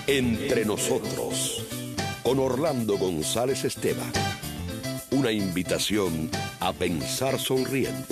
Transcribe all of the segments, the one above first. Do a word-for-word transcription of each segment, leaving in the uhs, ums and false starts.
Entre nosotros, con Orlando González Esteban. Una invitación a pensar sonriendo.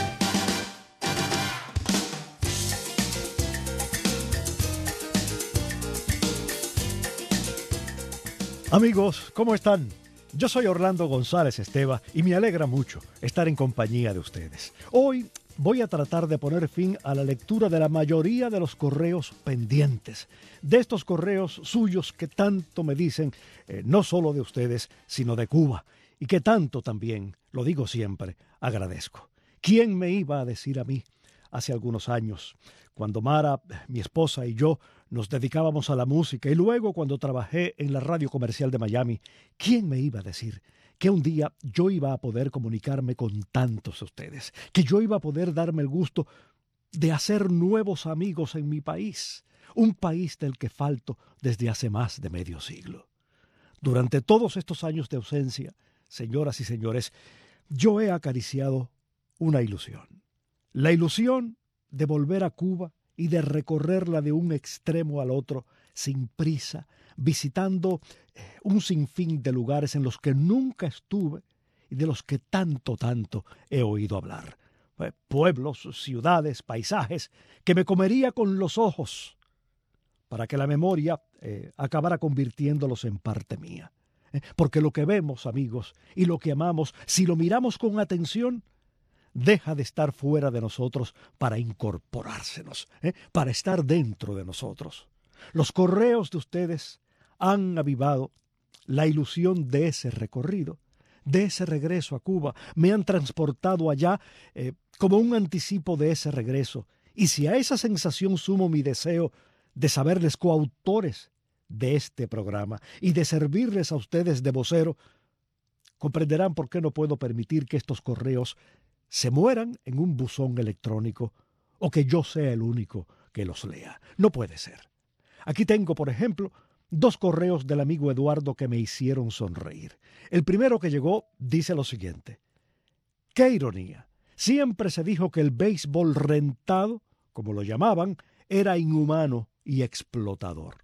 Amigos, ¿cómo están? Yo soy Orlando González Esteban y me alegra mucho estar en compañía de ustedes. Hoy voy a tratar de poner fin a la lectura de la mayoría de los correos pendientes, de estos correos suyos que tanto me dicen, eh, no solo de ustedes, sino de Cuba, y que tanto también, lo digo siempre, agradezco. ¿Quién me iba a decir a mí hace algunos años, cuando Mara, mi esposa y yo nos dedicábamos a la música y luego cuando trabajé en la radio comercial de Miami, quién me iba a decir que un día yo iba a poder comunicarme con tantos de ustedes, que yo iba a poder darme el gusto de hacer nuevos amigos en mi país, un país del que falto desde hace más de medio siglo? Durante todos estos años de ausencia, señoras y señores, yo he acariciado una ilusión. La ilusión de volver a Cuba y de recorrerla de un extremo al otro sin prisa, visitando eh, un sinfín de lugares en los que nunca estuve y de los que tanto, tanto he oído hablar. Eh, pueblos, ciudades, paisajes que me comería con los ojos para que la memoria eh, acabara convirtiéndolos en parte mía. Eh, porque lo que vemos, amigos, y lo que amamos, si lo miramos con atención, deja de estar fuera de nosotros para incorporársenos, ¿eh? para estar dentro de nosotros. Los correos de ustedes han avivado la ilusión de ese recorrido, de ese regreso a Cuba. Me han transportado allá eh, como un anticipo de ese regreso. Y si a esa sensación sumo mi deseo de saberles coautores de este programa y de servirles a ustedes de vocero, comprenderán por qué no puedo permitir que estos correos se mueran en un buzón electrónico o que yo sea el único que los lea. No puede ser. Aquí tengo, por ejemplo, dos correos del amigo Eduardo que me hicieron sonreír. El primero que llegó dice lo siguiente: ¡qué ironía! Siempre se dijo que el béisbol rentado, como lo llamaban, era inhumano y explotador.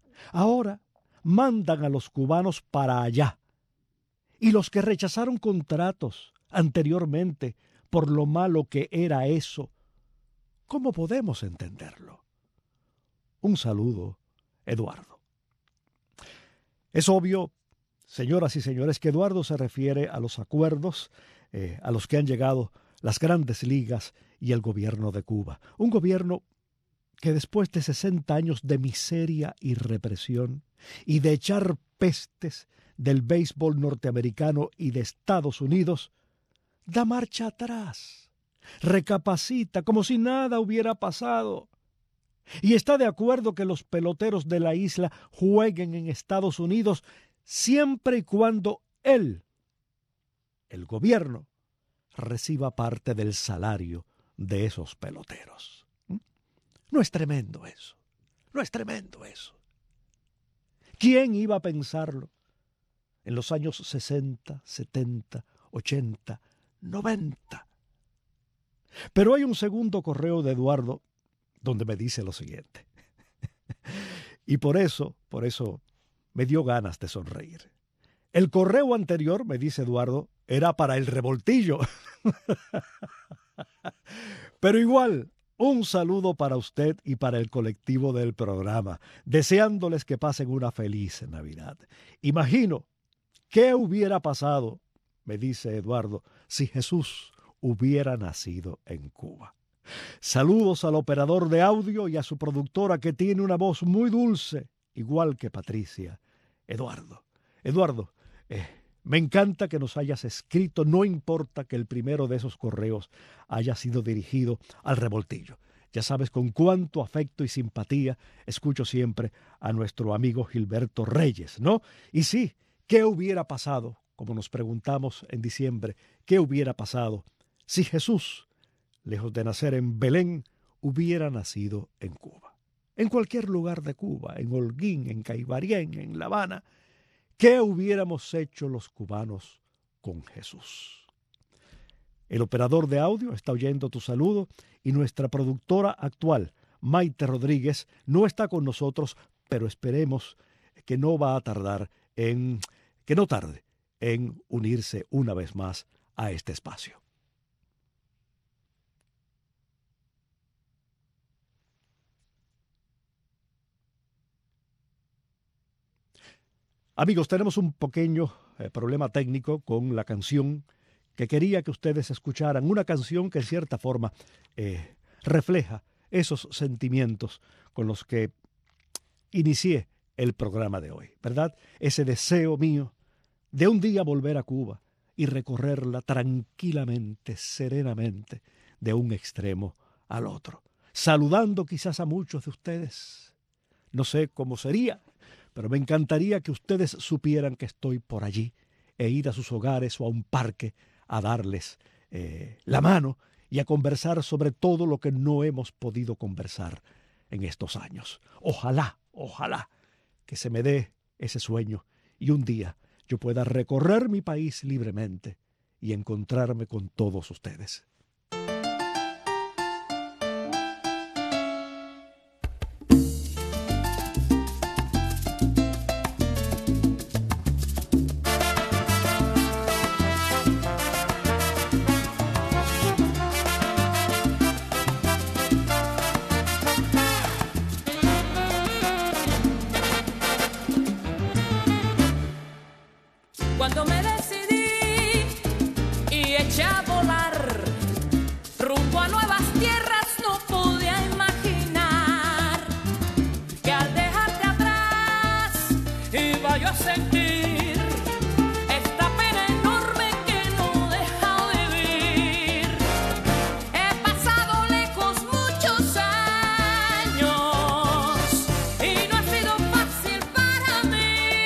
Ahora mandan a los cubanos para allá. Y los que rechazaron contratos anteriormente por lo malo que era eso, ¿cómo podemos entenderlo? Un saludo, Eduardo. Es obvio, señoras y señores, que Eduardo se refiere a los acuerdos eh, a los que han llegado las grandes ligas y el gobierno de Cuba. Un gobierno que después de sesenta años de miseria y represión y de echar pestes del béisbol norteamericano y de Estados Unidos, da marcha atrás, recapacita como si nada hubiera pasado y está de acuerdo que los peloteros de la isla jueguen en Estados Unidos siempre y cuando él, el gobierno, reciba parte del salario de esos peloteros. ¿No es tremendo eso? ¿No es tremendo eso? ¿Quién iba a pensarlo en los años sesenta, setenta, ochenta, noventa? Pero hay un segundo correo de Eduardo donde me dice lo siguiente. Y por eso, por eso me dio ganas de sonreír. El correo anterior, me dice Eduardo, era para el revoltillo. Pero igual, un saludo para usted y para el colectivo del programa, deseándoles que pasen una feliz Navidad. Imagino qué hubiera pasado, me dice Eduardo, si Jesús hubiera nacido en Cuba. Saludos al operador de audio y a su productora que tiene una voz muy dulce, igual que Patricia. Eduardo, Eduardo, eh, me encanta que nos hayas escrito, no importa que el primero de esos correos haya sido dirigido al revoltillo. Ya sabes con cuánto afecto y simpatía escucho siempre a nuestro amigo Gilberto Reyes, ¿no? Y sí, ¿qué hubiera pasado? Como nos preguntamos en diciembre, ¿qué hubiera pasado si Jesús, lejos de nacer en Belén, hubiera nacido en Cuba? En cualquier lugar de Cuba, en Holguín, en Caibarién, en La Habana, ¿qué hubiéramos hecho los cubanos con Jesús? El operador de audio está oyendo tu saludo y nuestra productora actual, Maite Rodríguez, no está con nosotros, pero esperemos que no va a tardar en, que no tarde en unirse una vez más a este espacio. Amigos, tenemos un pequeño eh, problema técnico con la canción que quería que ustedes escucharan. Una canción que en cierta forma eh, refleja esos sentimientos con los que inicié el programa de hoy, ¿verdad? Ese deseo mío de un día volver a Cuba y recorrerla tranquilamente, serenamente, de un extremo al otro. Saludando quizás a muchos de ustedes. No sé cómo sería, pero me encantaría que ustedes supieran que estoy por allí e ir a sus hogares o a un parque a darles eh, la mano y a conversar sobre todo lo que no hemos podido conversar en estos años. Ojalá, ojalá que se me dé ese sueño y un día yo pueda recorrer mi país libremente y encontrarme con todos ustedes. Cuando me decidí y eché a volar rumbo a nuevas tierras, no podía imaginar que al dejarte atrás iba yo a sentir esta pena enorme que no deja de vivir. He pasado lejos muchos años y no ha sido fácil para mí.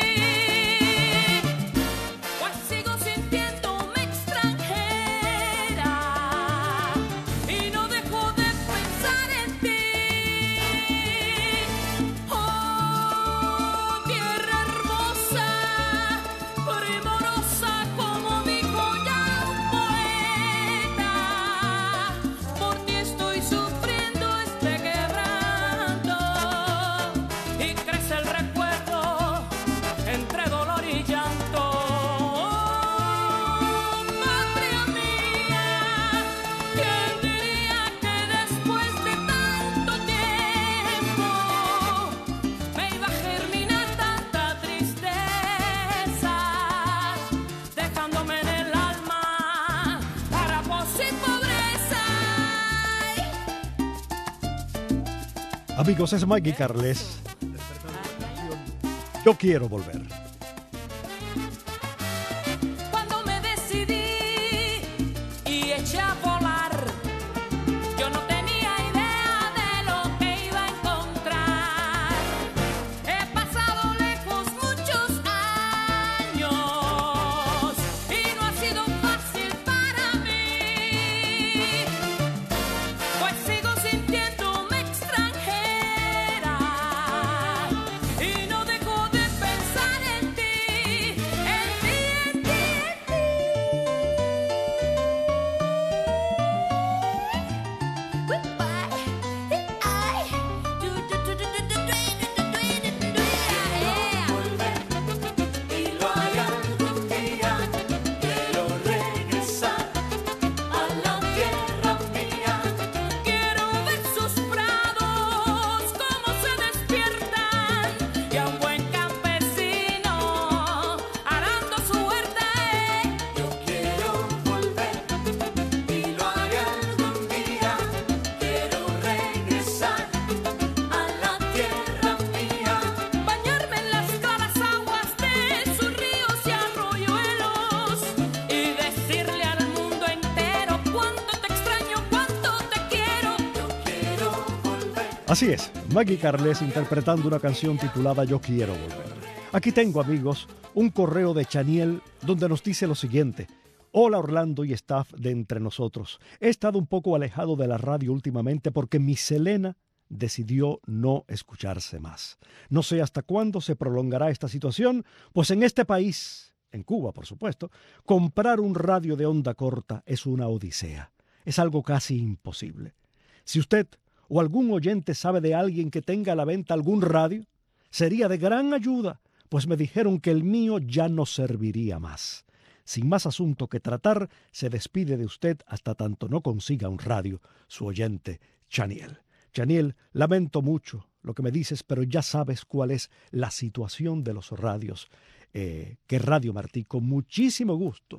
Amigos, es Maggie Carles. Yo quiero volver. Cuando me decidí y eché a volar, yo no tenía idea de lo que iba a encontrar. He pasado lejos muchos años y no ha sido fácil para mí, pues sigo sintiéndome extranjera. Y no dejo de pensar en ti, en ti, en ti, en ti. Goodbye. Ay. Du, du, du, du, du, du, du, du, du, yeah. Y lo haré algún día. Quiero regresar a la tierra mía. Quiero ver sus prados cómo se despiertan y a un buen campesino arando su huerta. Yo quiero volver y lo haré algún día. Quiero regresar a la tierra mía. Bañarme en las claras aguas de sus ríos y arroyuelos y decirle al mundo entero cuánto te extraño, cuánto te quiero. Yo quiero volver. Así es, Maggie Carles interpretando una canción titulada Yo quiero volver. Aquí tengo, amigos, un correo de Chaniel donde nos dice lo siguiente. Hola Orlando y staff de Entre Nosotros. He estado un poco alejado de la radio últimamente porque mi Selena decidió no escucharse más. No sé hasta cuándo se prolongará esta situación, pues en este país, en Cuba por supuesto, comprar un radio de onda corta es una odisea. Es algo casi imposible. Si usted o algún oyente sabe de alguien que tenga a la venta algún radio, sería de gran ayuda, pues me dijeron que el mío ya no serviría más. Sin más asunto que tratar, se despide de usted hasta tanto no consiga un radio, su oyente Chaniel. Chaniel, lamento mucho lo que me dices, pero ya sabes cuál es la situación de los radios, eh, que Radio Martí con muchísimo gusto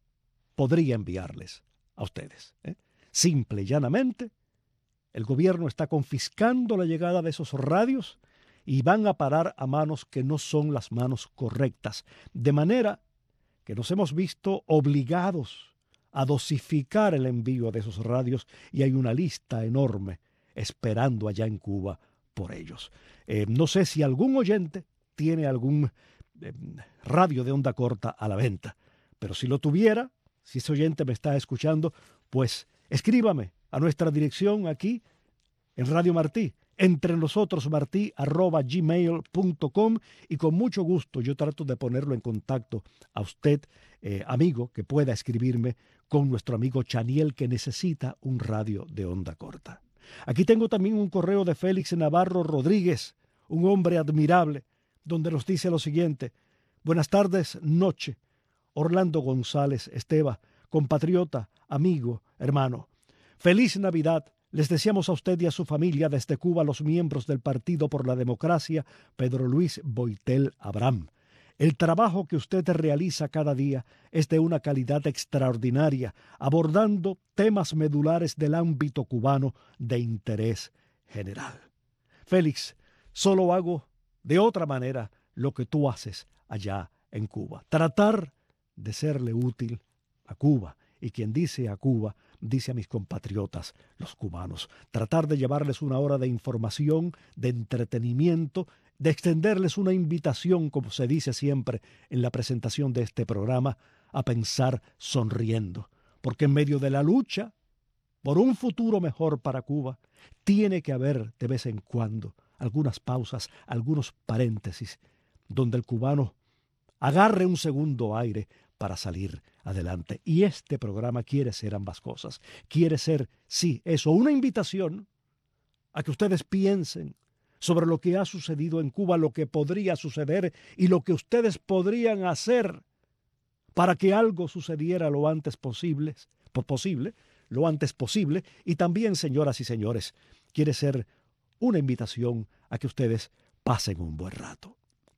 podría enviarles a ustedes. ¿eh? Simple y llanamente, el gobierno está confiscando la llegada de esos radios y van a parar a manos que no son las manos correctas, de manera que nos hemos visto obligados a dosificar el envío de esos radios y hay una lista enorme esperando allá en Cuba por ellos. Eh, no sé si algún oyente tiene algún eh, radio de onda corta a la venta, pero si lo tuviera, si ese oyente me está escuchando, pues escríbame a nuestra dirección aquí en Radio Martí, entre nosotros martí arroba gmail punto com, y con mucho gusto yo trato de ponerlo en contacto a usted, eh, amigo, que pueda escribirme con nuestro amigo Chaniel, que necesita un radio de onda corta. Aquí tengo también un correo de Félix Navarro Rodríguez, un hombre admirable, donde nos dice lo siguiente: buenas tardes, noche, Orlando González Esteva, compatriota, amigo, hermano. Feliz Navidad. Les deseamos a usted y a su familia desde Cuba, los miembros del Partido por la Democracia, Pedro Luis Boitel Abraham. El trabajo que usted realiza cada día es de una calidad extraordinaria, abordando temas medulares del ámbito cubano de interés general. Félix, solo hago de otra manera lo que tú haces allá en Cuba. Tratar de serle útil a Cuba. Y quien dice a Cuba, dice a mis compatriotas, los cubanos. Tratar de llevarles una hora de información, de entretenimiento, de extenderles una invitación, como se dice siempre en la presentación de este programa, a pensar sonriendo. Porque en medio de la lucha por un futuro mejor para Cuba, tiene que haber de vez en cuando algunas pausas, algunos paréntesis, donde el cubano agarre un segundo aire para salir adelante. Y este programa quiere ser ambas cosas. Quiere ser, sí, eso, una invitación a que ustedes piensen sobre lo que ha sucedido en Cuba, lo que podría suceder y lo que ustedes podrían hacer para que algo sucediera lo antes posible, posible, lo antes posible. Y también, señoras y señores, quiere ser una invitación a que ustedes pasen un buen rato.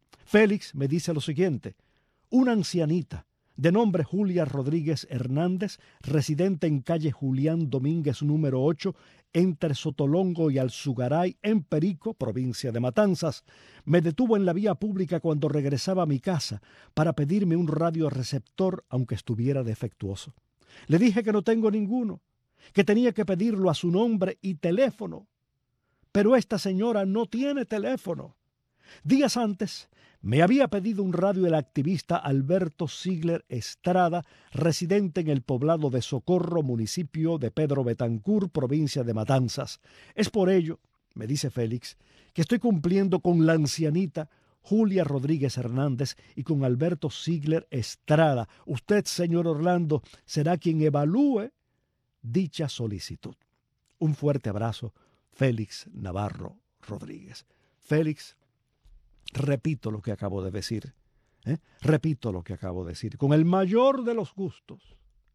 Félix me dice lo siguiente: una ancianita de nombre Julia Rodríguez Hernández, residente en calle Julián Domínguez número ocho, entre Sotolongo y Alzugaray, en Perico, provincia de Matanzas, me detuvo en la vía pública cuando regresaba a mi casa para pedirme un radioreceptor, aunque estuviera defectuoso. Le dije que no tengo ninguno, que tenía que pedirlo a su nombre y teléfono, pero esta señora no tiene teléfono. Días antes me había pedido un radio el activista Alberto Ziegler Estrada, residente en el poblado de Socorro, municipio de Pedro Betancur, provincia de Matanzas. Es por ello, me dice Félix, que estoy cumpliendo con la ancianita Julia Rodríguez Hernández y con Alberto Ziegler Estrada. Usted, señor Orlando, será quien evalúe dicha solicitud. Un fuerte abrazo, Félix Navarro Rodríguez. Félix, repito lo que acabo de decir, ¿eh? repito lo que acabo de decir. Con el mayor de los gustos,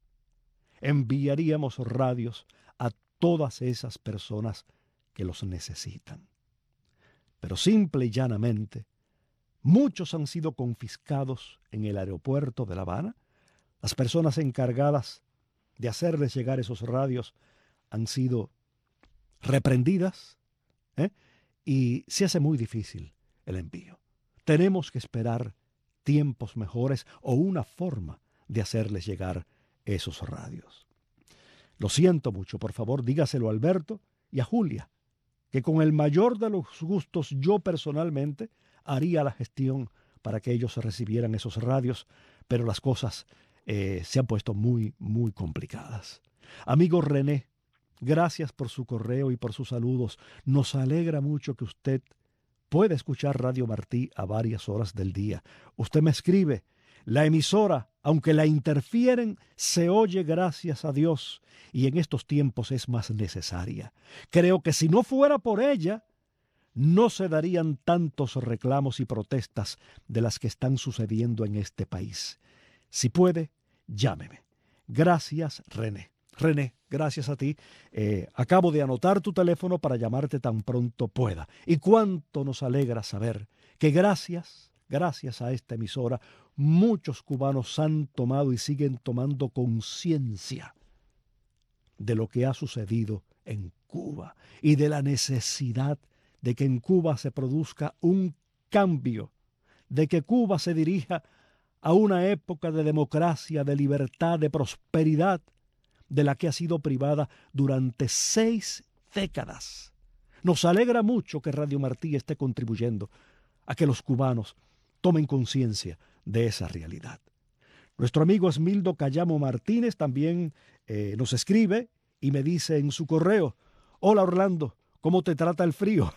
enviaríamos radios a todas esas personas que los necesitan. Pero simple y llanamente, muchos han sido confiscados en el aeropuerto de La Habana. Las personas encargadas de hacerles llegar esos radios han sido reprendidas, ¿eh? y se hace muy difícil el envío. Tenemos que esperar tiempos mejores o una forma de hacerles llegar esos radios. Lo siento mucho, por favor, dígaselo a Alberto y a Julia, que con el mayor de los gustos yo personalmente haría la gestión para que ellos recibieran esos radios, pero las cosas eh, se han puesto muy, muy complicadas. Amigo René, gracias por su correo y por sus saludos. Nos alegra mucho que usted puede escuchar Radio Martí a varias horas del día. Usted me escribe: la emisora, aunque la interfieren, se oye gracias a Dios y en estos tiempos es más necesaria. Creo que si no fuera por ella, no se darían tantos reclamos y protestas de las que están sucediendo en este país. Si puede, llámeme. Gracias, René. René, gracias a ti. Eh, acabo de anotar tu teléfono para llamarte tan pronto pueda. Y cuánto nos alegra saber que gracias, gracias a esta emisora, muchos cubanos han tomado y siguen tomando conciencia de lo que ha sucedido en Cuba y de la necesidad de que en Cuba se produzca un cambio, de que Cuba se dirija a una época de democracia, de libertad, de prosperidad, de la que ha sido privada durante seis décadas. Nos alegra mucho que Radio Martí esté contribuyendo a que los cubanos tomen conciencia de esa realidad. Nuestro amigo Esmildo Cayamo Martínez también eh, nos escribe y me dice en su correo: hola Orlando, ¿cómo te trata el frío?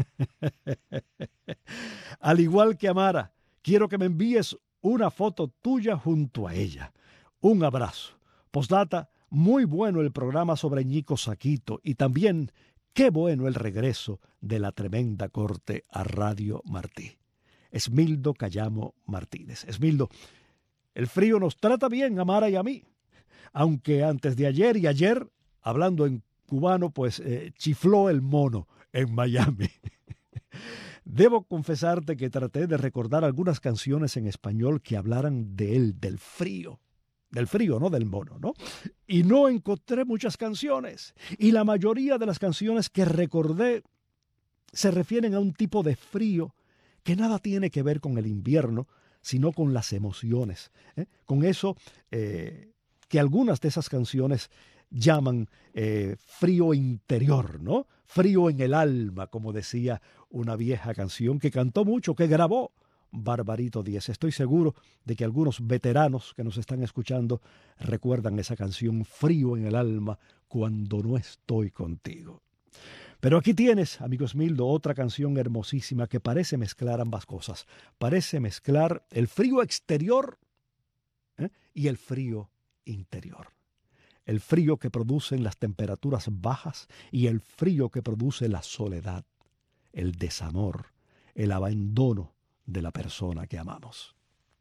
Al igual que Amara, quiero que me envíes una foto tuya junto a ella. Un abrazo. Postdata, muy bueno el programa sobre Ñico Saquito y también qué bueno el regreso de la tremenda corte a Radio Martí. Esmildo Cayamo Martínez. Esmildo, el frío nos trata bien, Amara y a mí. Aunque antes de ayer y ayer, hablando en cubano, pues eh, chifló el mono en Miami. Debo confesarte que traté de recordar algunas canciones en español que hablaran de él, del frío. Del frío, no del mono, ¿no? Y no encontré muchas canciones. Y la mayoría de las canciones que recordé se refieren a un tipo de frío que nada tiene que ver con el invierno, sino con las emociones, ¿eh? Con eso eh, que algunas de esas canciones llaman eh, frío interior, ¿no? Frío en el alma, como decía una vieja canción que cantó mucho, que grabó Barbarito Díez. Estoy seguro de que algunos veteranos que nos están escuchando recuerdan esa canción, Frío en el alma, cuando no estoy contigo. Pero aquí tienes, amigo Esmildo, otra canción hermosísima que parece mezclar ambas cosas. Parece mezclar el frío exterior ¿eh? y el frío interior. El frío que producen las temperaturas bajas y el frío que produce la soledad, el desamor, el abandono de la persona que amamos.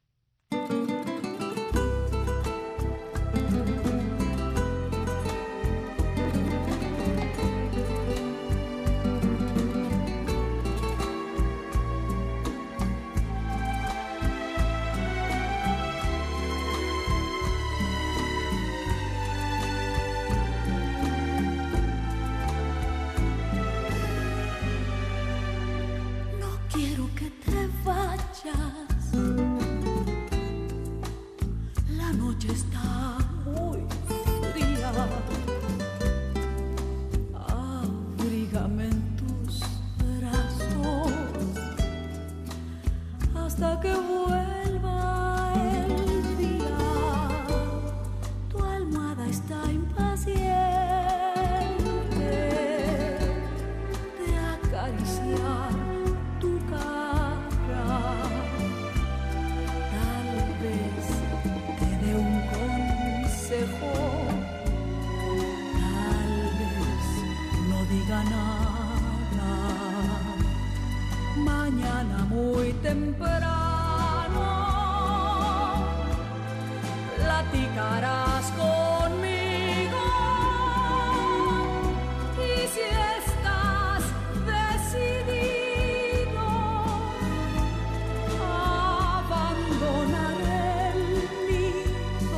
La noche está muy fría. Abrígame en tus brazos hasta que vuelva el día. Tu almohada está impaciente de acariciar tu cara. Tal vez no diga nada. Mañana muy temprano platicarás conmigo y si estás decidido a abandonar el nido.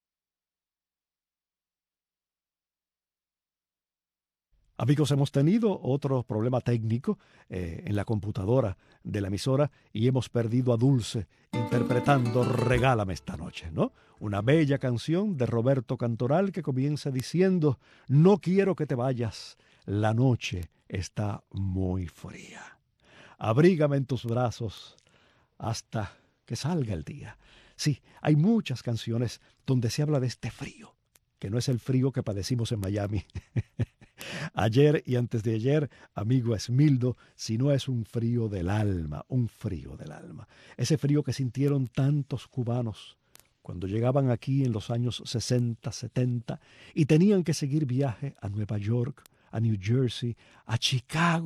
Amigos, hemos tenido otro problema técnico eh, en la computadora de la emisora y hemos perdido a Dulce interpretando Regálame esta noche, ¿no? Una bella canción de Roberto Cantoral que comienza diciendo: no quiero que te vayas, la noche está muy fría. Abrígame en tus brazos hasta que salga el día. Sí, hay muchas canciones donde se habla de este frío, que no es el frío que padecimos en Miami. Ayer y antes de ayer, amigo Esmildo, si no es un frío del alma, un frío del alma. Ese frío que sintieron tantos cubanos cuando llegaban aquí en los años sesenta, setenta y tenían que seguir viaje a Nueva York, a New Jersey, a Chicago,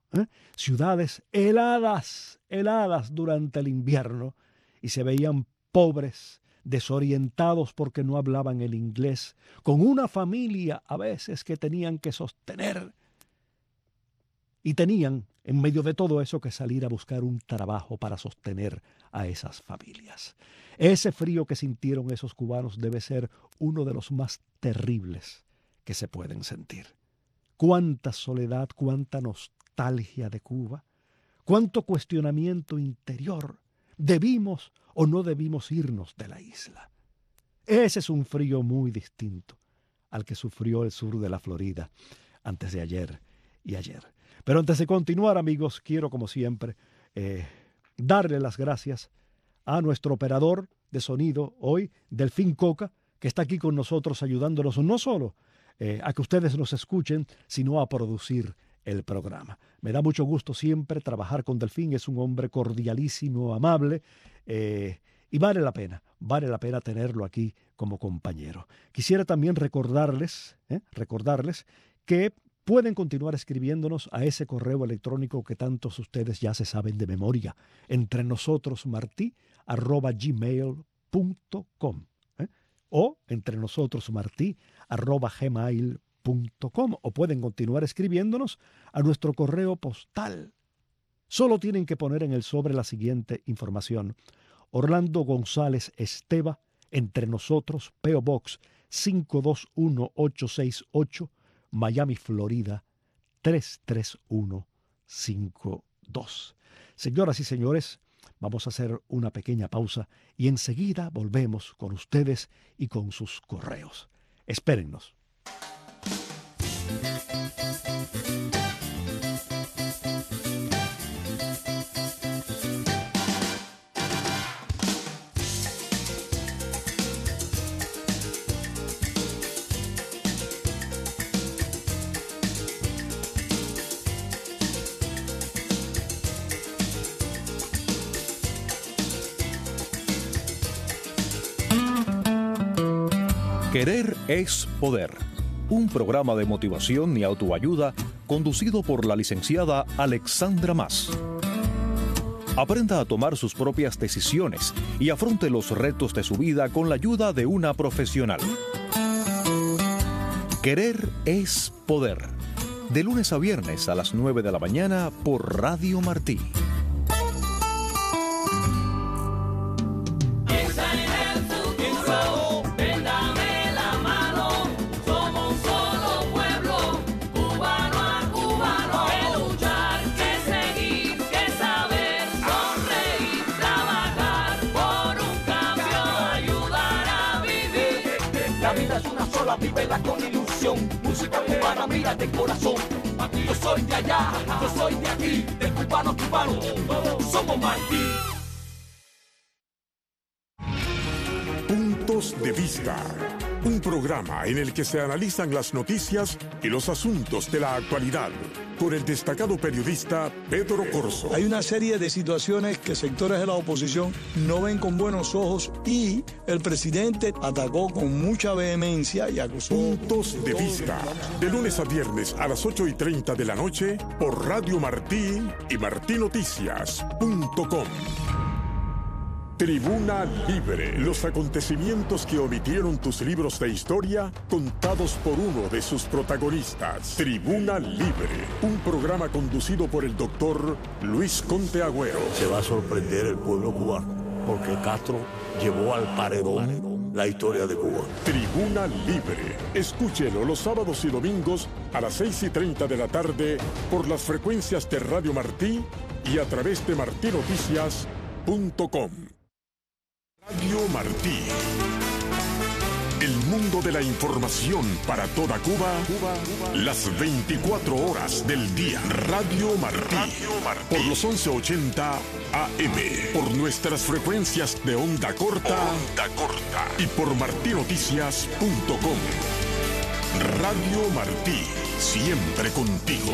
¿eh? Ciudades heladas, heladas durante el invierno, y se veían pobres, desorientados porque no hablaban el inglés, con una familia a veces que tenían que sostener. Y tenían, en medio de todo eso, que salir a buscar un trabajo para sostener a esas familias. Ese frío que sintieron esos cubanos debe ser uno de los más terribles que se pueden sentir. Cuánta soledad, cuánta nostalgia de Cuba, cuánto cuestionamiento interior. ¿Debimos o no debimos irnos de la isla? Ese es un frío muy distinto al que sufrió el sur de la Florida antes de ayer y ayer. Pero antes de continuar, amigos, quiero, como siempre, eh, darle las gracias a nuestro operador de sonido hoy, Delfín Coca, que está aquí con nosotros ayudándonos no solo eh, a que ustedes nos escuchen, sino a producir el programa. Me da mucho gusto siempre trabajar con Delfín, es un hombre cordialísimo, amable, eh, y vale la pena, vale la pena tenerlo aquí como compañero. Quisiera también recordarles, eh, recordarles que pueden continuar escribiéndonos a ese correo electrónico que tantos ustedes ya se saben de memoria, entre nosotros martí arroba gmail punto com, ¿eh? o entre nosotros martí arroba gmail punto com, o pueden continuar escribiéndonos a nuestro correo postal. Solo tienen que poner en el sobre la siguiente información: Orlando González Esteva, entre nosotros, P O Box cinco dos uno ocho seis ocho, Miami, Florida tres tres uno cinco dos. Señoras y señores, vamos a hacer una pequeña pausa y enseguida volvemos con ustedes y con sus correos. Espérennos. Querer es poder. Un programa de motivación y autoayuda conducido por la licenciada Alexandra Mas. Aprenda a tomar sus propias decisiones y afronte los retos de su vida con la ayuda de una profesional. Querer es poder. De lunes a viernes a las nueve de la mañana por Radio Martí. Vívela con ilusión, música cubana, mira de corazón. Yo soy de allá, yo soy de aquí, de cubano a cubano, todos somos Martí. Puntos de Vista, un programa en el que se analizan las noticias y los asuntos de la actualidad, con el destacado periodista Pedro Corso. Hay una serie de situaciones que sectores de la oposición no ven con buenos ojos y el presidente atacó con mucha vehemencia y acusó. Puntos de Vista, de lunes a viernes a las ocho y treinta de la noche por Radio Martí y martí noticias punto com. Tribuna Libre, los acontecimientos que omitieron tus libros de historia contados por uno de sus protagonistas. Tribuna Libre, un programa conducido por el doctor Luis Conte Agüero. Se va a sorprender el pueblo cubano, porque Castro llevó al paredón la historia de Cuba. Tribuna Libre, escúchelo los sábados y domingos a las seis y treinta de la tarde por las frecuencias de Radio Martí y a través de martí noticias punto com. Radio Martí. El mundo de la información para toda Cuba, las veinticuatro horas del día. Radio Martí. Por los once ochenta A M. Por nuestras frecuencias de onda corta. Onda corta. Y por martí noticias punto com. Radio Martí. Siempre contigo.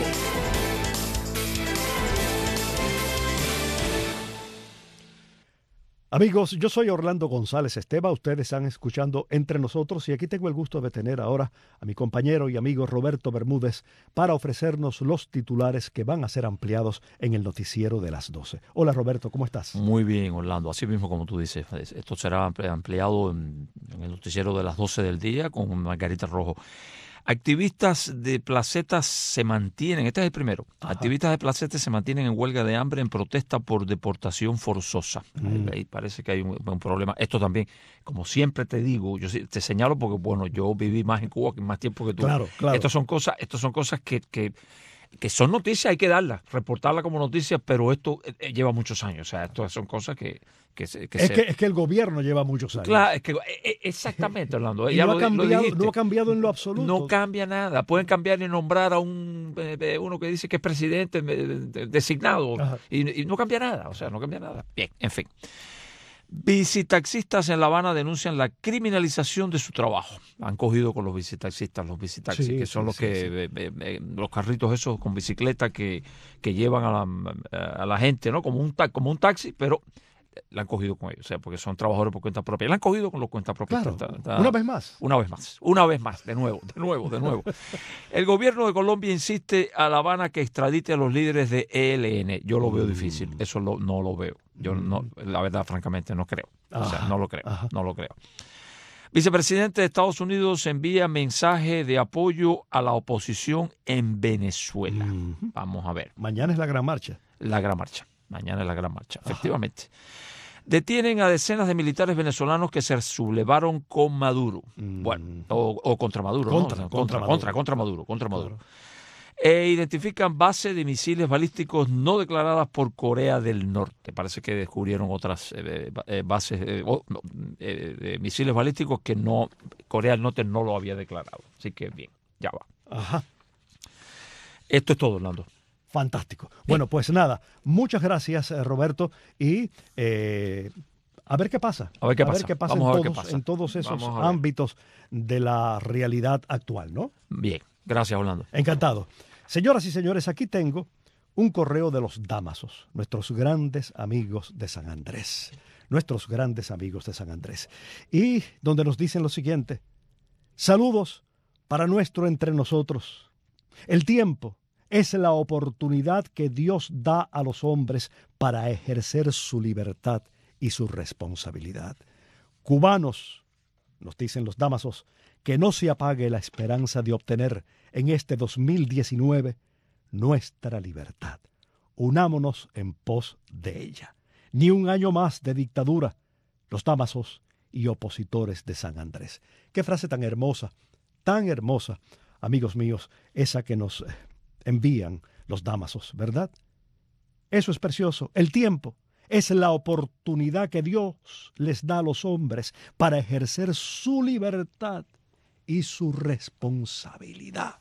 Amigos, yo soy Orlando González Esteva, ustedes están escuchando Entre Nosotros y aquí tengo el gusto de tener ahora a mi compañero y amigo Roberto Bermúdez para ofrecernos los titulares que van a ser ampliados en el noticiero de las doce. Hola Roberto, ¿cómo estás? Muy bien, Orlando, así mismo como tú dices, esto será ampliado en, en el noticiero de las doce del día con Margarita Rojo. Activistas de placetas se mantienen, este es el primero, Ajá. activistas de placetas se mantienen en huelga de hambre en protesta por deportación forzosa. Mm. Ahí, ahí parece que hay un, un problema. Esto también, como siempre te digo, yo te señalo porque, bueno, yo viví más en Cuba que más tiempo que tú. Claro, claro. Estas son cosas, estas son cosas que, que, que son noticias, hay que darlas, reportarlas como noticias, pero esto eh, lleva muchos años. O sea, estas son cosas que... Que se, que es, se... que, es que el gobierno lleva muchos años. Claro, es que, exactamente, Orlando. y ya no, lo, ha cambiado, lo no ha cambiado en lo absoluto. No cambia nada. Pueden cambiar y nombrar a un eh, uno que dice que es presidente eh, designado y, y no cambia nada. O sea, no cambia nada. Bien, en fin. Visitaxistas en La Habana denuncian la criminalización de su trabajo. Han cogido con los visitaxistas, los visitaxis, sí, que son sí, los que sí, sí. Eh, eh, los carritos esos con bicicleta que, que llevan a la, a la gente, ¿no? Como un, como un taxi, pero la han cogido con ellos, o sea, porque son trabajadores por cuenta propia. La han cogido con los cuentas propias. Claro. Está, está, una vez más. Una vez más. Una vez más. De nuevo, de nuevo, de nuevo. El gobierno de Colombia insiste a La Habana que extradite a los líderes de E L N. Yo lo veo difícil. Eso lo, no lo veo. Yo no, la verdad, francamente, no creo. O sea, no lo creo. Ajá. No lo creo. Vicepresidente de Estados Unidos envía mensaje de apoyo a la oposición en Venezuela. Uh-huh. Vamos a ver. Mañana es la gran marcha. La gran marcha. Mañana es la gran marcha, efectivamente. Ajá. Detienen a decenas de militares venezolanos que se sublevaron con Maduro. Mm. Bueno, o, o contra Maduro, contra, ¿no? Contra, contra, Maduro. contra, contra Maduro, contra Maduro. Claro. E identifican bases de misiles balísticos no declaradas por Corea del Norte. Parece que descubrieron otras eh, eh, bases eh, oh, no, eh, de misiles balísticos que no Corea del Norte no lo había declarado. Así que bien, ya va. Ajá. Esto es todo, Orlando. Fantástico. Bueno, pues nada, muchas gracias, Roberto, y eh, a ver qué pasa. A ver qué a pasa. Ver qué pasa, Vamos en, a ver todos, qué pasa. en todos esos ámbitos de la realidad actual, ¿no? Bien, gracias, Orlando. Encantado. Señoras y señores, aquí tengo un correo de los Dámasos, nuestros grandes amigos de San Andrés, nuestros grandes amigos de San Andrés, y donde nos dicen lo siguiente: saludos para nuestro entre nosotros. El tiempo es la oportunidad que Dios da a los hombres para ejercer su libertad y su responsabilidad. Cubanos, nos dicen los Dámasos, que no se apague la esperanza de obtener en este dos mil diecinueve nuestra libertad. Unámonos en pos de ella. Ni un año más de dictadura. Los Dámasos y opositores de San Andrés. Qué frase tan hermosa, tan hermosa, amigos míos, esa que nos envían los Dámasos, ¿verdad? Eso es precioso. El tiempo es la oportunidad que Dios les da a los hombres para ejercer su libertad y su responsabilidad.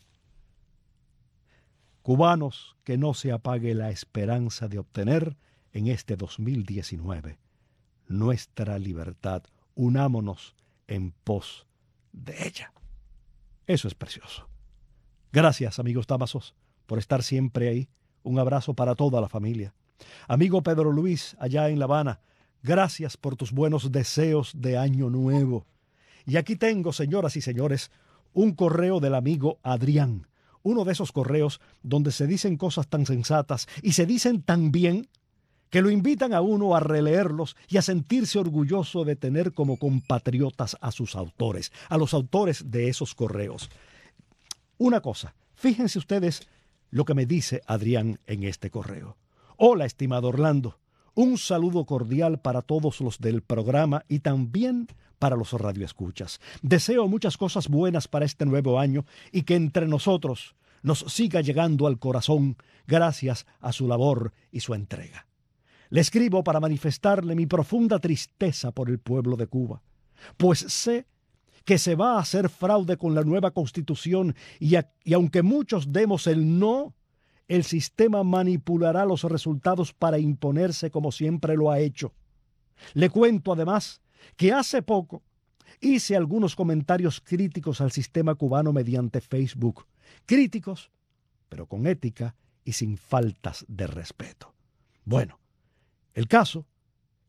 Cubanos, que no se apague la esperanza de obtener en este dos mil diecinueve nuestra libertad. Unámonos en pos de ella. Eso es precioso. Gracias, amigos Dámasos, por estar siempre ahí. Un abrazo para toda la familia. Amigo Pedro Luis, allá en La Habana, gracias por tus buenos deseos de Año Nuevo. Y aquí tengo, señoras y señores, un correo del amigo Adrián. Uno de esos correos donde se dicen cosas tan sensatas y se dicen tan bien que lo invitan a uno a releerlos y a sentirse orgulloso de tener como compatriotas a sus autores, a los autores de esos correos. Una cosa, fíjense ustedes lo que me dice Adrián en este correo. Hola, estimado Orlando. Un saludo cordial para todos los del programa y también para los radioescuchas. Deseo muchas cosas buenas para este nuevo año y que entre nosotros nos siga llegando al corazón gracias a su labor y su entrega. Le escribo para manifestarle mi profunda tristeza por el pueblo de Cuba, pues sé que se va a hacer fraude con la nueva Constitución y, a, y aunque muchos demos el no, el sistema manipulará los resultados para imponerse como siempre lo ha hecho. Le cuento además que hace poco hice algunos comentarios críticos al sistema cubano mediante Facebook. Críticos, pero con ética y sin faltas de respeto. Bueno, el caso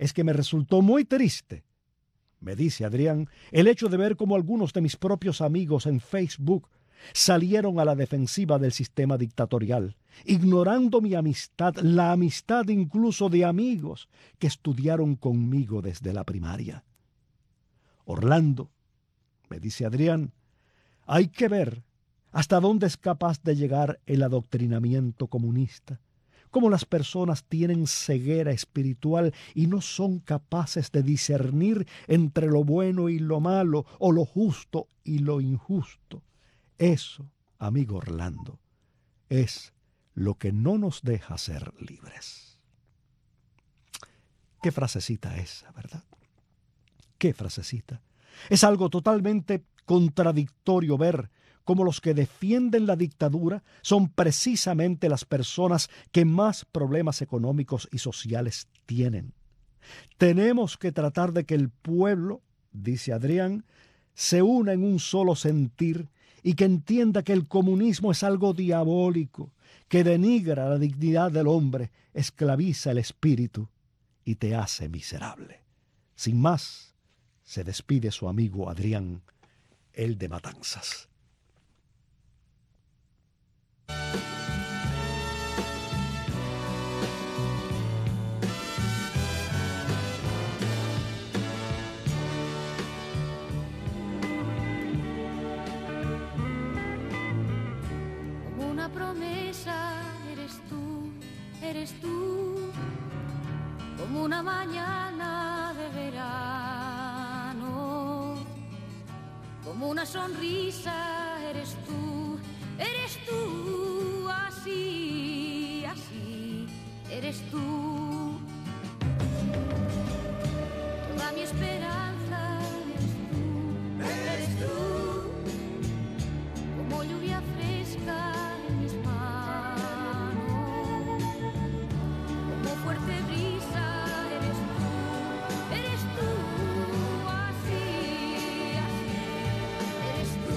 es que me resultó muy triste, me dice Adrián, el hecho de ver cómo algunos de mis propios amigos en Facebook salieron a la defensiva del sistema dictatorial, ignorando mi amistad, la amistad incluso de amigos que estudiaron conmigo desde la primaria. Orlando, me dice Adrián, hay que ver hasta dónde es capaz de llegar el adoctrinamiento comunista, cómo las personas tienen ceguera espiritual y no son capaces de discernir entre lo bueno y lo malo, o lo justo y lo injusto. Eso, amigo Orlando, es lo que no nos deja ser libres. Qué frasecita esa, ¿verdad? Qué frasecita. Es algo totalmente contradictorio ver cómo los que defienden la dictadura son precisamente las personas que más problemas económicos y sociales tienen. Tenemos que tratar de que el pueblo, dice Adrián, se una en un solo sentir y que entienda que el comunismo es algo diabólico, que denigra la dignidad del hombre, esclaviza el espíritu y te hace miserable. Sin más, se despide su amigo Adrián, el de Matanzas. Como una promesa eres tú, eres tú, como una mañana de verano, como una sonrisa eres tú, eres tú, así, así, eres tú. Toda mi esperanza eres tú, eres tú, como lluvia fresca en mis manos, como fuerte brisa eres tú, eres tú, así, así, eres tú.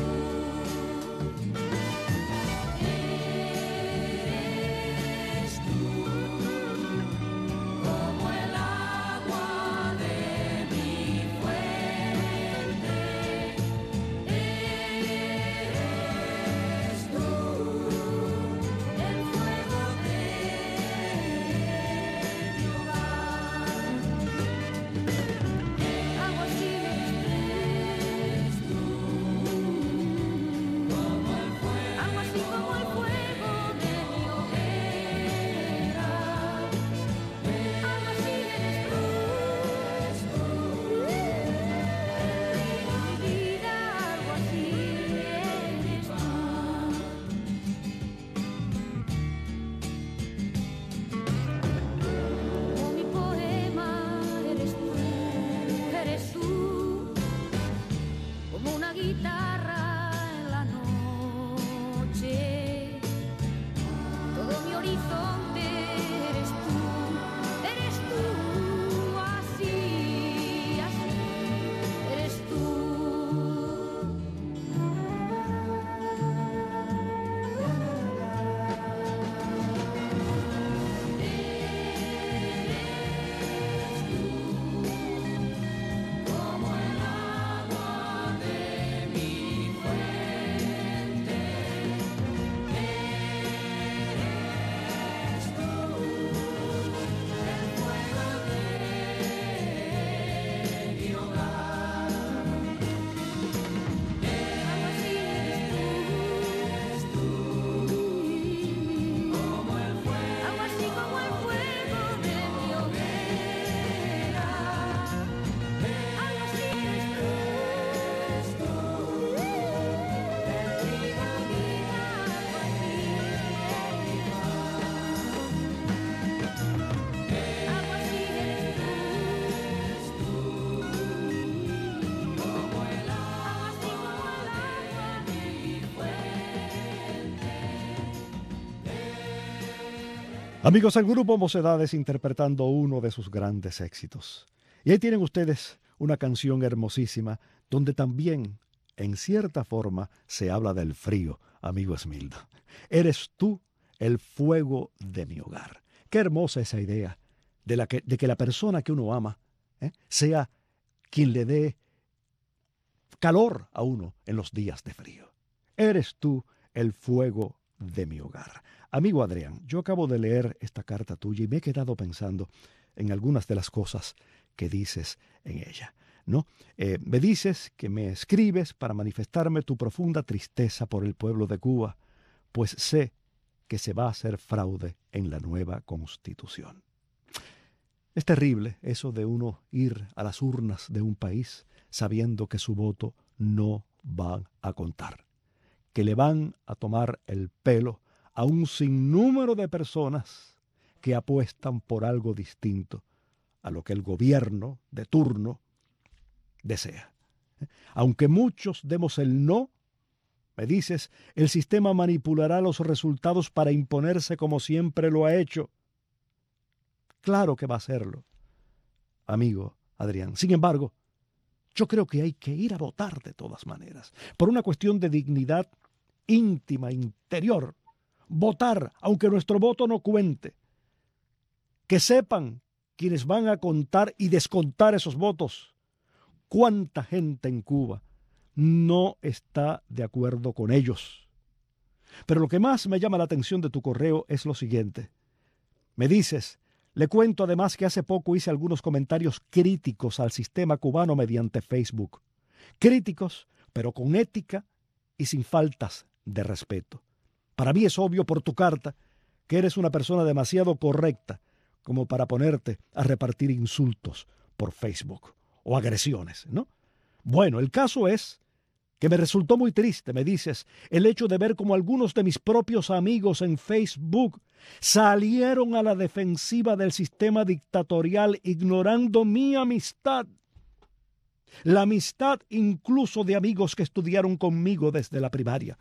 Amigos, el grupo Mocedades interpretando uno de sus grandes éxitos. Y ahí tienen ustedes una canción hermosísima donde también, en cierta forma, se habla del frío, amigo Esmildo. Eres tú el fuego de mi hogar. Qué hermosa esa idea de, la que, de que la persona que uno ama ¿eh? sea quien le dé calor a uno en los días de frío. Eres tú el fuego de mi hogar. Amigo Adrián, yo acabo de leer esta carta tuya y me he quedado pensando en algunas de las cosas que dices en ella, ¿no? Eh, me dices que me escribes para manifestarme tu profunda tristeza por el pueblo de Cuba, pues sé que se va a hacer fraude en la nueva Constitución. Es terrible eso de uno ir a las urnas de un país sabiendo que su voto no va a contar, que le van a tomar el pelo a un sinnúmero de personas que apuestan por algo distinto a lo que el gobierno de turno desea. Aunque muchos demos el no, me dices, el sistema manipulará los resultados para imponerse como siempre lo ha hecho. Claro que va a hacerlo, amigo Adrián. Sin embargo, yo creo que hay que ir a votar de todas maneras, por una cuestión de dignidad íntima, interior. Votar, aunque nuestro voto no cuente. Que sepan quienes van a contar y descontar esos votos cuánta gente en Cuba no está de acuerdo con ellos. Pero lo que más me llama la atención de tu correo es lo siguiente. Me dices, le cuento además que hace poco hice algunos comentarios críticos al sistema cubano mediante Facebook. Críticos, pero con ética y sin faltas de respeto. Para mí es obvio por tu carta que eres una persona demasiado correcta como para ponerte a repartir insultos por Facebook o agresiones, ¿no? Bueno, el caso es que me resultó muy triste, me dices, el hecho de ver cómo algunos de mis propios amigos en Facebook salieron a la defensiva del sistema dictatorial ignorando mi amistad. La amistad incluso de amigos que estudiaron conmigo desde la primaria.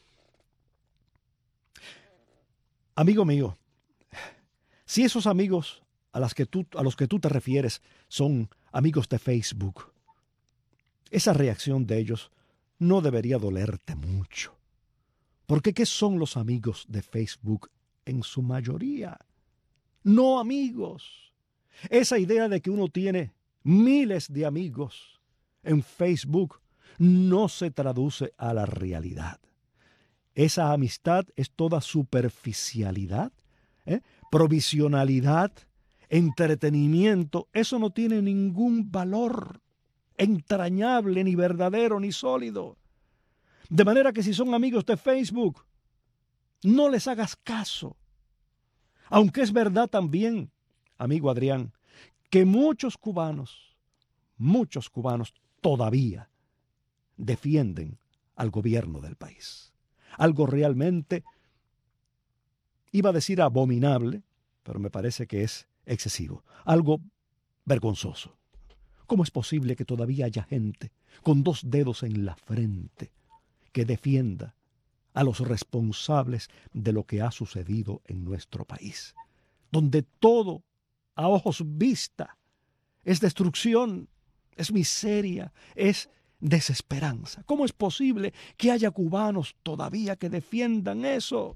Amigo mío, si esos amigos a, las que tú, a los que tú te refieres son amigos de Facebook, esa reacción de ellos no debería dolerte mucho. Porque ¿qué son los amigos de Facebook en su mayoría? No amigos. Esa idea de que uno tiene miles de amigos en Facebook no se traduce a la realidad. Esa amistad es toda superficialidad, ¿eh? provisionalidad, entretenimiento. Eso no tiene ningún valor entrañable, ni verdadero, ni sólido. De manera que si son amigos de Facebook, no les hagas caso. Aunque es verdad también, amigo Adrián, que muchos cubanos, muchos cubanos todavía defienden al gobierno del país. Algo realmente, iba a decir abominable, pero me parece que es excesivo. Algo vergonzoso. ¿Cómo es posible que todavía haya gente con dos dedos en la frente que defienda a los responsables de lo que ha sucedido en nuestro país? Donde todo, a ojos vista, es destrucción, es miseria, es desesperanza. ¿Cómo es posible que haya cubanos todavía que defiendan eso?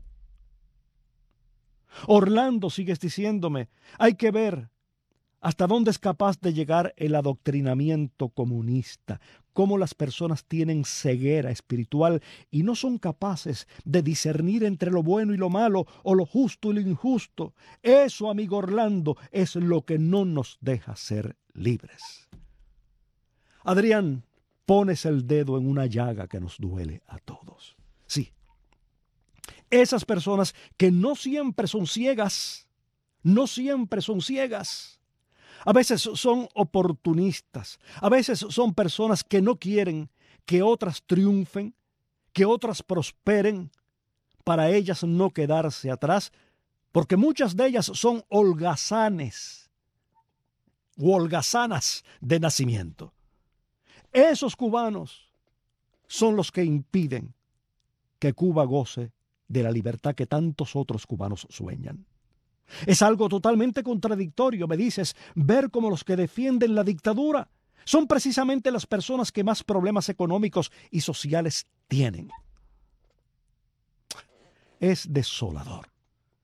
Orlando, sigues diciéndome, hay que ver hasta dónde es capaz de llegar el adoctrinamiento comunista, cómo las personas tienen ceguera espiritual y no son capaces de discernir entre lo bueno y lo malo o lo justo y lo injusto. Eso, amigo Orlando, es lo que no nos deja ser libres. Adrián, pones el dedo en una llaga que nos duele a todos. Sí, esas personas que no siempre son ciegas, no siempre son ciegas. A veces son oportunistas, a veces son personas que no quieren que otras triunfen, que otras prosperen, para ellas no quedarse atrás, porque muchas de ellas son holgazanes o holgazanas de nacimiento. Esos cubanos son los que impiden que Cuba goce de la libertad que tantos otros cubanos sueñan. Es algo totalmente contradictorio, me dices, ver cómo los que defienden la dictadura son precisamente las personas que más problemas económicos y sociales tienen. Es desolador.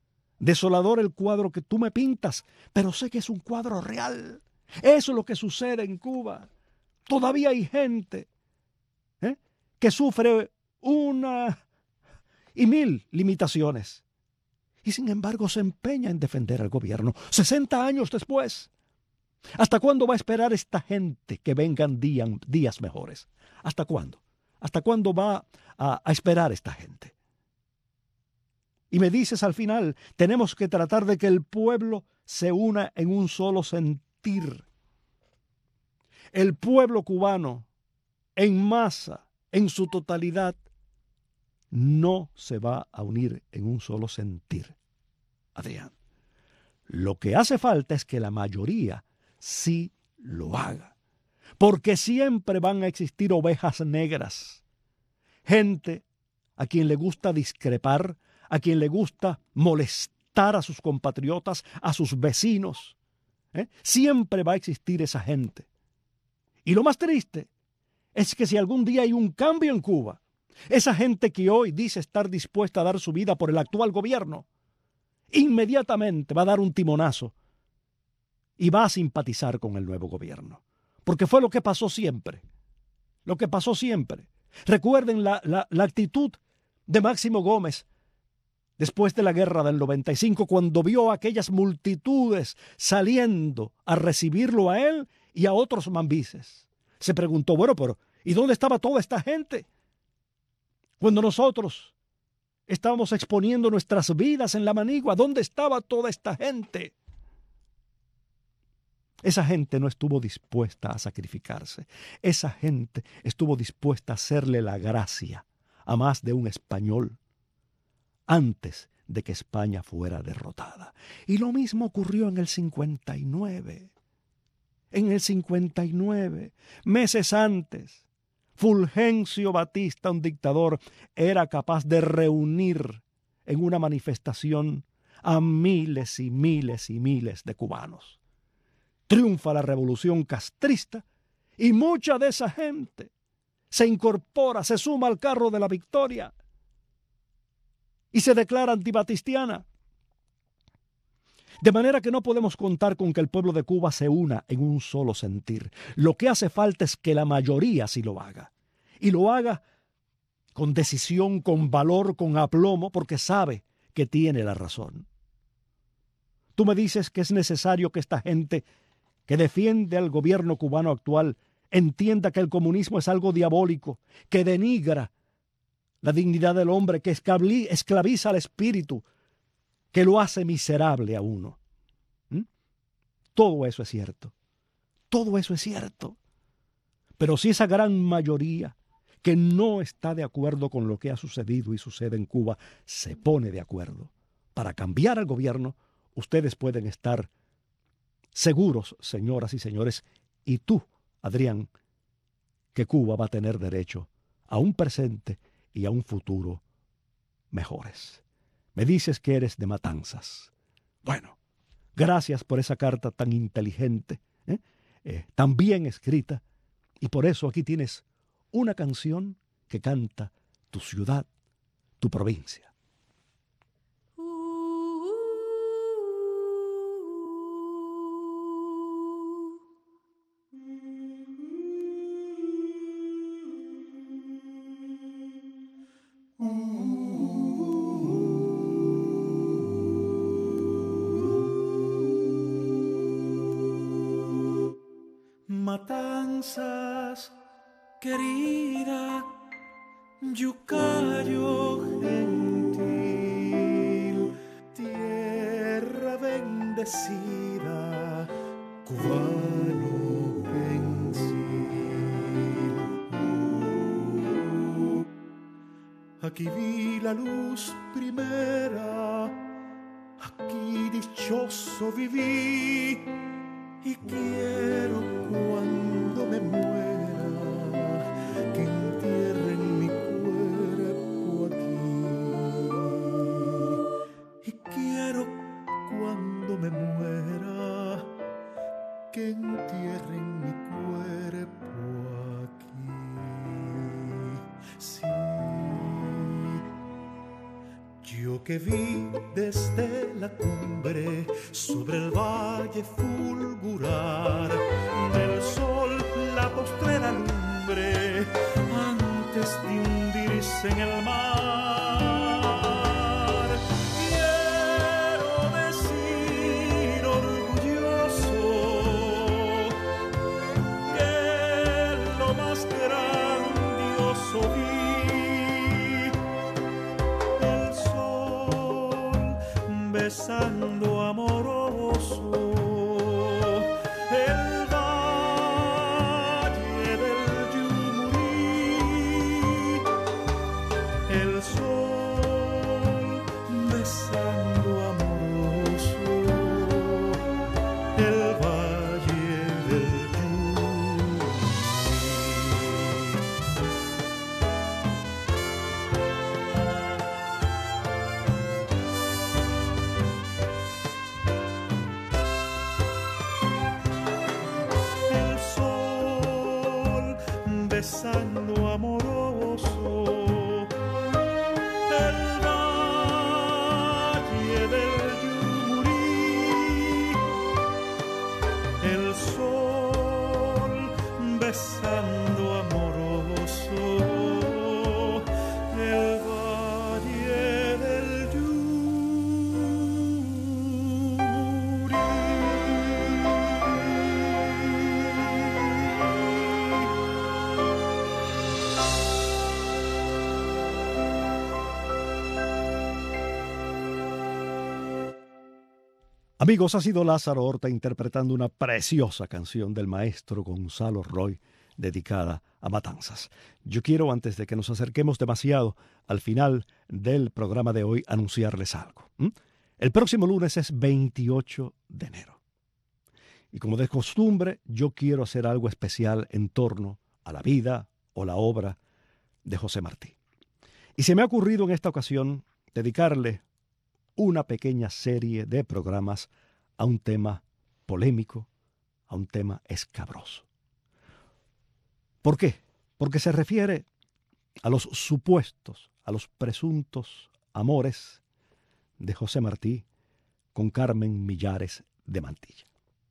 Desolador el cuadro que tú me pintas, pero sé que es un cuadro real. Eso es lo que sucede en Cuba. Todavía hay gente ¿eh? que sufre una y mil limitaciones. Y sin embargo se empeña en defender al gobierno. sesenta años después. ¿Hasta cuándo va a esperar esta gente que vengan día, días mejores? ¿Hasta cuándo? ¿Hasta cuándo va a, a esperar esta gente? Y me dices al final, tenemos que tratar de que el pueblo se una en un solo sentir. El pueblo cubano, en masa, en su totalidad, no se va a unir en un solo sentir. Adrián, lo que hace falta es que la mayoría sí lo haga. Porque siempre van a existir ovejas negras. Gente a quien le gusta discrepar, a quien le gusta molestar a sus compatriotas, a sus vecinos. ¿eh? Siempre va a existir esa gente. Y lo más triste es que si algún día hay un cambio en Cuba, esa gente que hoy dice estar dispuesta a dar su vida por el actual gobierno, inmediatamente va a dar un timonazo y va a simpatizar con el nuevo gobierno. Porque fue lo que pasó siempre. Lo que pasó siempre. Recuerden la, la, la actitud de Máximo Gómez después de la guerra del noventa y cinco, cuando vio a aquellas multitudes saliendo a recibirlo a él y a otros mambises. Se preguntó, bueno, pero ¿y dónde estaba toda esta gente? Cuando nosotros estábamos exponiendo nuestras vidas en la Manigua, ¿dónde estaba toda esta gente? Esa gente no estuvo dispuesta a sacrificarse. Esa gente estuvo dispuesta a hacerle la gracia a más de un español antes de que España fuera derrotada. Y lo mismo ocurrió en el cincuenta y nueve. En el cincuenta y nueve, meses antes, Fulgencio Batista, un dictador, era capaz de reunir en una manifestación a miles y miles y miles de cubanos. Triunfa la revolución castrista y mucha de esa gente se incorpora, se suma al carro de la victoria y se declara antibatistiana. De manera que no podemos contar con que el pueblo de Cuba se una en un solo sentir. Lo que hace falta es que la mayoría sí lo haga. Y lo haga con decisión, con valor, con aplomo, porque sabe que tiene la razón. Tú me dices que es necesario que esta gente que defiende al gobierno cubano actual entienda que el comunismo es algo diabólico, que denigra la dignidad del hombre, que esclaviza al espíritu, que lo hace miserable a uno. ¿Mm? Todo eso es cierto. Todo eso es cierto. Pero si esa gran mayoría que no está de acuerdo con lo que ha sucedido y sucede en Cuba se pone de acuerdo para cambiar al gobierno, ustedes pueden estar seguros, señoras y señores, y tú, Adrián, que Cuba va a tener derecho a un presente y a un futuro mejores. Me dices que eres de Matanzas. Bueno, gracias por esa carta tan inteligente, ¿eh? Eh, tan bien escrita, y por eso aquí tienes una canción que canta tu ciudad, tu provincia. Matanzas, querida, Yucayo gentil, tierra bendecida, cubano pensil. Oh, aquí vi la luz primera, aquí dichoso viví, y quiero cuando me muera que entierren mi cuerpo aquí. Y quiero cuando me muera que entierren mi cuerpo aquí. Sí, yo lo que vi desde la cumbre sobre el valle fulgurar del sol la postrera lumbre antes de hundirse en el mar. Quiero decir orgulloso que lo más grandioso vi. Besando amoroso el valle del Yumurí, el sol besando amoroso el valle del Yumurí. Besando amoroso el valle del Yumurí, el sol besando amoroso el valle del Yumurí. Amigos, ha sido Lázaro Horta interpretando una preciosa canción del maestro Gonzalo Roy dedicada a Matanzas. Yo quiero, antes de que nos acerquemos demasiado al final del programa de hoy, anunciarles algo. ¿Mm? El próximo lunes es veintiocho de enero. Y como de costumbre, yo quiero hacer algo especial en torno a la vida o la obra de José Martí. Y se me ha ocurrido en esta ocasión dedicarle una pequeña serie de programas a un tema polémico, a un tema escabroso. ¿Por qué? Porque se refiere a los supuestos, a los presuntos amores de José Martí con Carmen Millares de Mantilla,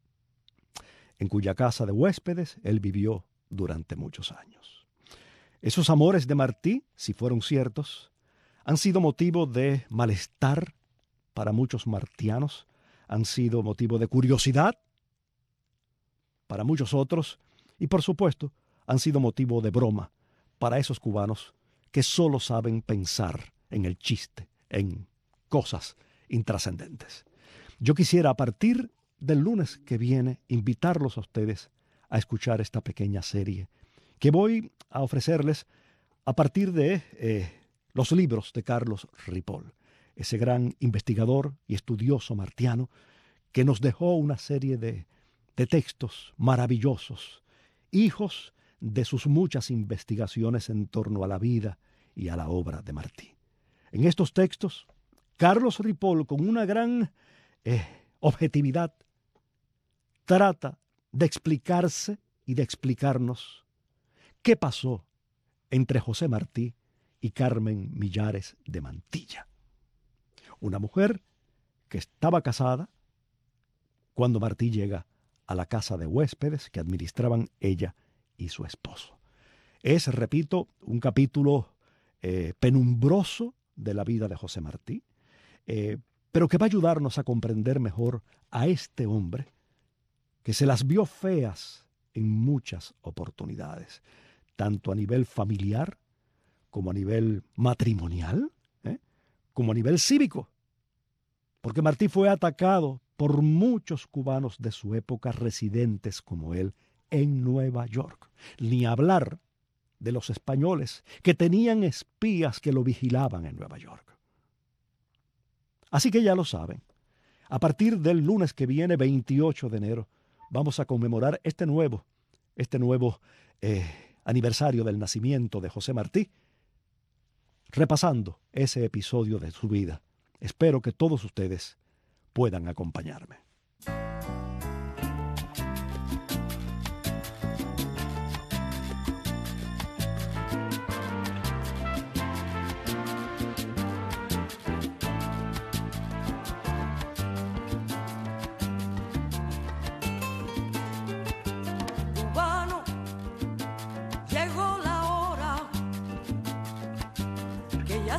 en cuya casa de huéspedes él vivió durante muchos años. Esos amores de Martí, si fueron ciertos, han sido motivo de malestar para muchos martianos, han sido motivo de curiosidad para muchos otros y, por supuesto, han sido motivo de broma para esos cubanos que solo saben pensar en el chiste, en cosas intrascendentes. Yo quisiera, a partir del lunes que viene, invitarlos a ustedes a escuchar esta pequeña serie que voy a ofrecerles a partir de eh, los libros de Carlos Ripoll, ese gran investigador y estudioso martiano que nos dejó una serie de, de textos maravillosos, hijos de sus muchas investigaciones en torno a la vida y a la obra de Martí. En estos textos, Carlos Ripoll, con una gran eh, objetividad, trata de explicarse y de explicarnos qué pasó entre José Martí y Carmen Millares de Mantilla. Una mujer que estaba casada cuando Martí llega a la casa de huéspedes que administraban ella y su esposo. Es, repito, un capítulo eh, penumbroso de la vida de José Martí, eh, pero que va a ayudarnos a comprender mejor a este hombre que se las vio feas en muchas oportunidades, tanto a nivel familiar como a nivel matrimonial, ¿eh? como a nivel cívico, porque Martí fue atacado por muchos cubanos de su época residentes como él en Nueva York. Ni hablar de los españoles que tenían espías que lo vigilaban en Nueva York. Así que ya lo saben, a partir del lunes que viene, veintiocho de enero, vamos a conmemorar este nuevo, este nuevo eh, aniversario del nacimiento de José Martí, repasando ese episodio de su vida. Espero que todos ustedes puedan acompañarme.